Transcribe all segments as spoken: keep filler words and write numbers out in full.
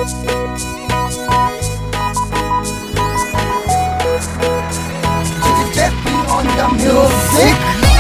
on the music.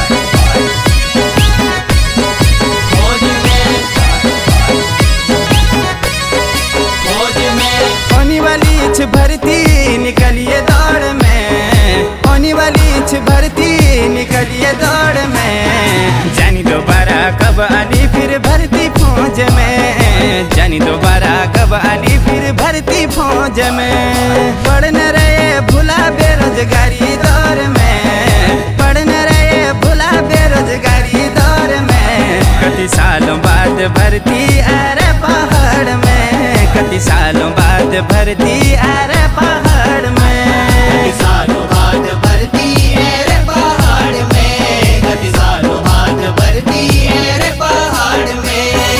होने वाली छ भर्ती निकलिए दौड़ में, होने वाली छ भर्ती निकलिए दौड़ में। जानी दोबारा कब आनी फिर भर्ती फौज में, जानी दोबारा कब आनी फिर भर्ती फौज में। पढ़ न रहे भुला बेरोजगारी दौर में, पढ़ न रहे भुला बेरोजगारी दौर में। कति सालों बाद भर्ती अरे पहाड़ में, कति सालों बाद भर्ती अरे पहाड़ में। कति सालों बाद भर्ती अरे पहाड़ में, कति सालों बाद भर्ती अरे पहाड़ में।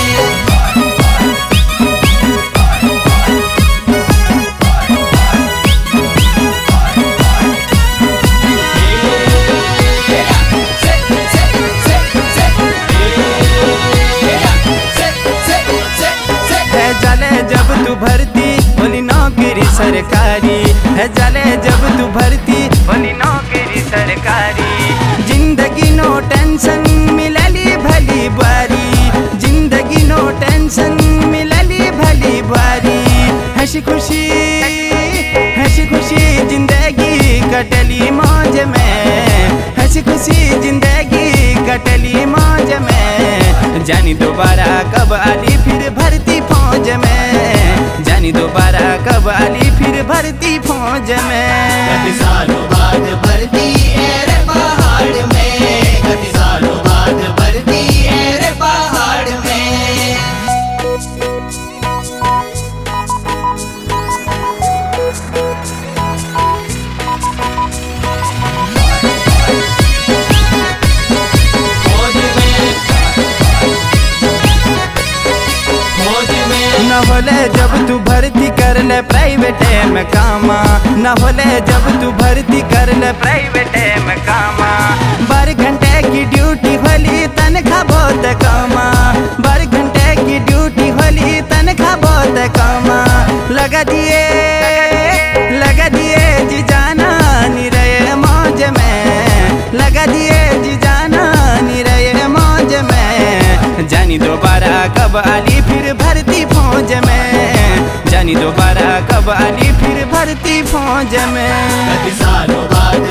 जले जब तू भर्ती बोली नौकरी सरकारी है, जले जब तू भर्ती बोली नौकरी सरकारी। जिंदगी नो टेंशन मिलली भली बारी, जिंदगी नो टेंशन मिलली भली बारी। हंसी खुशी हंसी खुशी जिंदगी कटली मौज में, हंसी खुशी जिंदगी कटली मौज में। जानी दोबारा कब आली फिर भर्ती फौज में, जानी दोबारा कब आली फिर भर्ती फौज में। कति सालों बाद भर्ती अरे पहाड़ में, कति सालों बाद भर्ती अरे पहाड़ में। न होले जब तू भर्ती कर ले प्राइवेट में कामा, न होले जब तू भर्ती कर ले प्राइवेट में कामा। बारह घंटे की ड्यूटी होली तनख्वाह बहुत कमा, बारह घंटे की ड्यूटी होली तनख्वाह बहुत कमा। लगा दिए लगा दिए जी जाना नी रहे मौज में, लगा दिए जी जाना नी रहे मौज में। जानी दोबारा कब आली फिर भर्ती फौज में, जानी दोबारा कब आली फिर भर्ती फौज में। कति सालों बाद